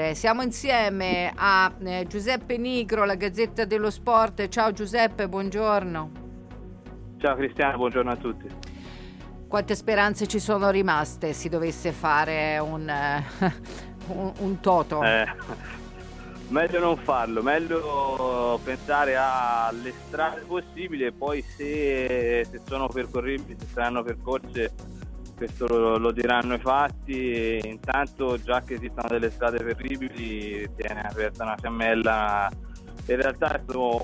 Siamo insieme a Giuseppe Nigro, la Gazzetta dello Sport. Ciao Giuseppe, buongiorno. Ciao Cristiano, buongiorno a tutti. Quante speranze ci sono rimaste si dovesse fare un toto? Meglio non farlo, meglio pensare alle strade possibili e poi se sono percorribili, se saranno percorse, questo lo diranno i fatti. Intanto, già che esistono delle strade percorribili, tiene aperta una fiammella. In realtà è stato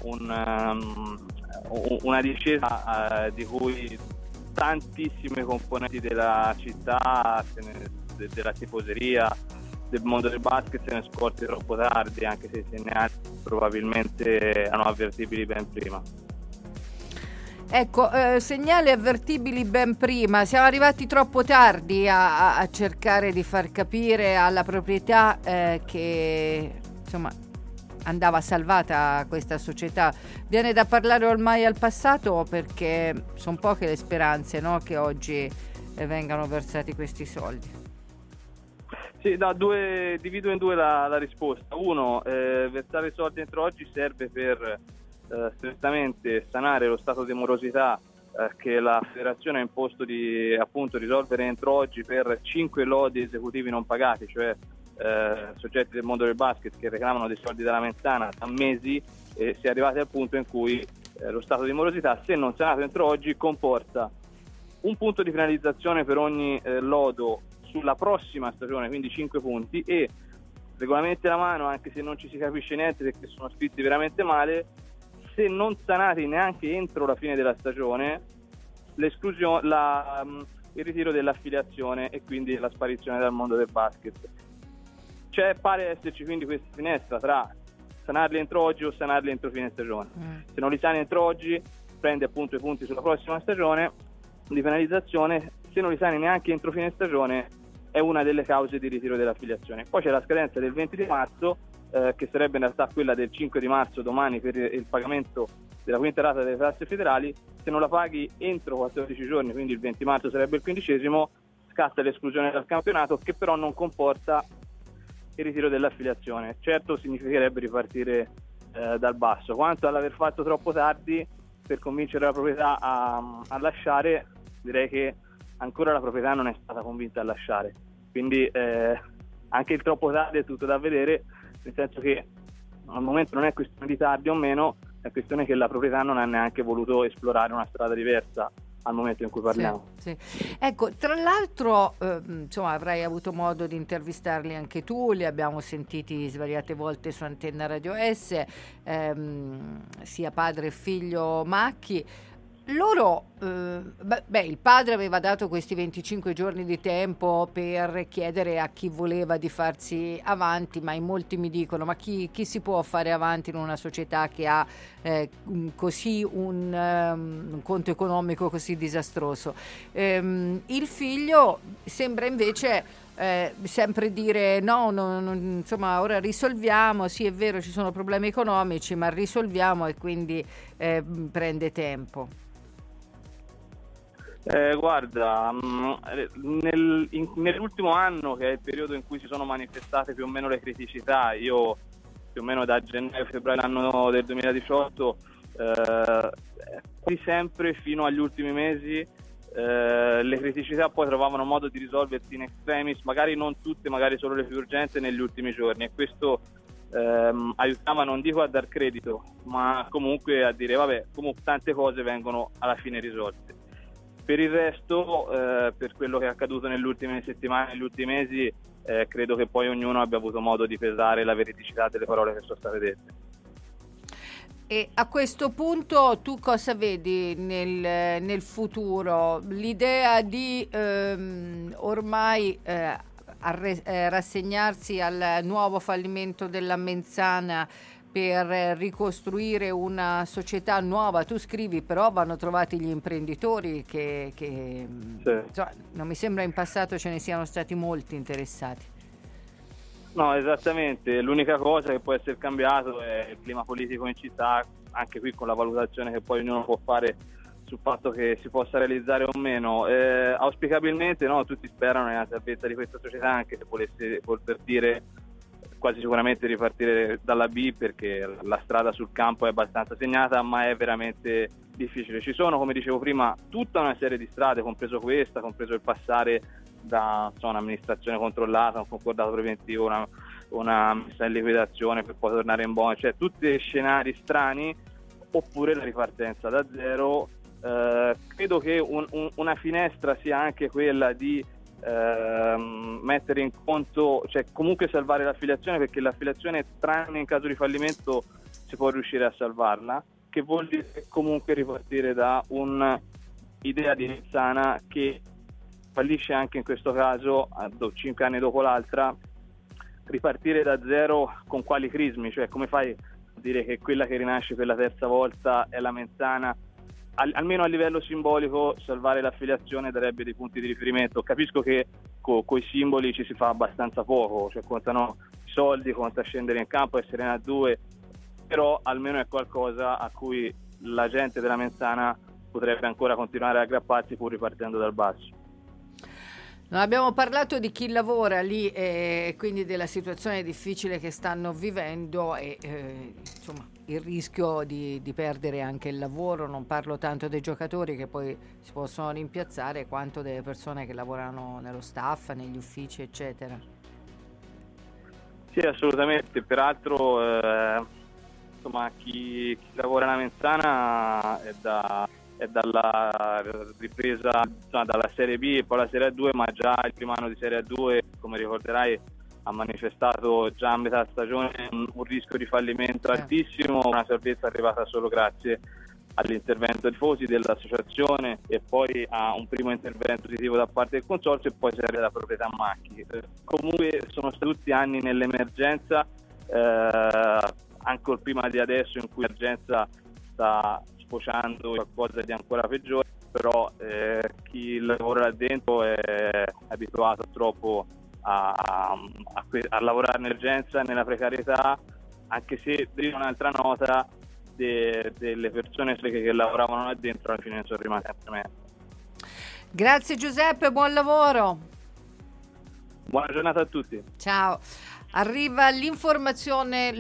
una discesa di cui tantissime componenti della città, della tifoseria, del mondo del basket se ne scorti troppo tardi, anche se i segnali probabilmente erano avvertibili ben prima. Ecco, segnali avvertibili ben prima. Siamo arrivati troppo tardi a cercare di far capire alla proprietà che insomma andava salvata questa società. Viene da parlare ormai al passato, perché sono poche le speranze, no, che oggi vengano versati questi soldi. Sì, divido in due la risposta. Uno, versare soldi entro oggi serve per strettamente sanare lo stato di morosità che la federazione ha imposto di appunto risolvere entro oggi per 5 lodi esecutivi non pagati, cioè soggetti del mondo del basket che reclamano dei soldi dalla Menzana da mesi, e si è arrivati al punto in cui lo stato di morosità, se non sanato entro oggi, comporta un punto di penalizzazione per ogni lodo sulla prossima stagione, quindi 5 punti, e regolamenti alla mano, anche se non ci si capisce niente perché sono scritti veramente male, se non sanati neanche entro la fine della stagione, il ritiro dell'affiliazione e quindi la sparizione dal mondo del basket. Pare esserci quindi questa finestra tra sanarli entro oggi o sanarli entro fine stagione. Se non li sani entro oggi, prende appunto i punti sulla prossima stagione di penalizzazione. Se non li sani neanche entro fine stagione, è una delle cause di ritiro dell'affiliazione. Poi c'è la scadenza del 20 di marzo, che sarebbe in realtà quella del 5 di marzo, domani, per il pagamento della quinta rata delle tasse federali. Se non la paghi entro 14 giorni, quindi il 20 marzo sarebbe il 15esimo, scatta l'esclusione dal campionato, che però non comporta il ritiro dell'affiliazione. Certo, significherebbe ripartire dal basso. Quanto all'aver fatto troppo tardi per convincere la proprietà a lasciare, direi che ancora la proprietà non è stata convinta a lasciare, quindi anche il troppo tardi è tutto da vedere, nel senso che al momento non è questione di tardi o meno, è questione che la proprietà non ha neanche voluto esplorare una strada diversa al momento in cui parliamo. Sì. Ecco, tra l'altro insomma, avrai avuto modo di intervistarli anche tu, li abbiamo sentiti svariate volte su Antenna Radio S, sia padre e figlio Macchi. Loro, il padre aveva dato questi 25 giorni di tempo per chiedere a chi voleva di farsi avanti, ma in molti mi dicono: ma chi si può fare avanti in una società che ha così un conto economico così disastroso? Il figlio sembra invece sempre dire no, insomma, ora risolviamo, sì è vero ci sono problemi economici, ma risolviamo, e quindi prende tempo. Guarda, nell'ultimo anno, che è il periodo in cui si sono manifestate più o meno le criticità, io più o meno da gennaio-febbraio dell'anno del 2018, quasi sempre fino agli ultimi mesi, le criticità poi trovavano modo di risolversi in extremis, magari non tutte, magari solo le più urgenti negli ultimi giorni, e questo aiutava, non dico a dar credito, ma comunque a dire vabbè, comunque tante cose vengono alla fine risolte. Per il resto, per quello che è accaduto nelle ultime settimane, negli ultimi mesi, credo che poi ognuno abbia avuto modo di pesare la veridicità delle parole che sono state dette. E a questo punto tu cosa vedi nel futuro? L'idea di ormai rassegnarsi al nuovo fallimento della Menzana per ricostruire una società nuova? Tu scrivi però vanno trovati gli imprenditori che sì. Insomma, non mi sembra in passato ce ne siano stati molti interessati. No, esattamente, l'unica cosa che può essere cambiato è il clima politico in città, anche qui con la valutazione che poi ognuno può fare sul fatto che si possa realizzare o meno. Auspicabilmente no, tutti sperano nella salvezza di questa società, anche se volesse voler dire quasi sicuramente ripartire dalla B, perché la strada sul campo è abbastanza segnata, ma è veramente difficile. Ci sono, come dicevo prima, tutta una serie di strade, compreso questa, compreso il passare da un'amministrazione controllata, un concordato preventivo, una messa in liquidazione per poi tornare in buona, cioè tutti scenari strani, oppure la ripartenza da zero. Credo che una finestra sia anche quella di mettere in conto, cioè comunque salvare l'affiliazione, perché l'affiliazione, tranne in caso di fallimento, si può riuscire a salvarla, che vuol dire comunque ripartire da un'idea di Nizzana che fallisce anche in questo caso 5 anni dopo l'altra. Ripartire da zero con quali crismi? Cioè, come fai a dire che quella che rinasce per la terza volta è la Menzana? Almeno a livello simbolico salvare l'affiliazione darebbe dei punti di riferimento. Capisco che coi simboli ci si fa abbastanza poco, cioè contano i soldi, conta scendere in campo, essere in A2, però almeno è qualcosa a cui la gente della Menzana potrebbe ancora continuare a aggrapparsi, pur ripartendo dal basso. Non abbiamo parlato di chi lavora lì e quindi della situazione difficile che stanno vivendo e insomma il rischio di perdere anche il lavoro. Non parlo tanto dei giocatori che poi si possono rimpiazzare, quanto delle persone che lavorano nello staff, negli uffici, eccetera. Sì, assolutamente. Peraltro insomma chi lavora nella Menzana è dalla ripresa, dalla Serie B e poi la Serie A2, ma già il primo anno di Serie A2, come ricorderai, ha manifestato già a metà stagione un rischio di fallimento altissimo, una salvezza arrivata solo grazie all'intervento dei tifosi, dell'associazione, e poi a un primo intervento positivo da parte del consorzio, e poi c'è la proprietà Macchi. Comunque sono stati tutti anni nell'emergenza, ancora prima di adesso, in cui l'emergenza sta sfociando qualcosa di ancora peggiore, però chi lavora là dentro è abituato troppo a lavorare in emergenza, nella precarietà, anche se dico un'altra nota, delle persone che lavoravano là dentro alla fine sono rimaste sempre meno. Grazie Giuseppe, buon lavoro. Buona giornata a tutti. Ciao. Arriva l'informazione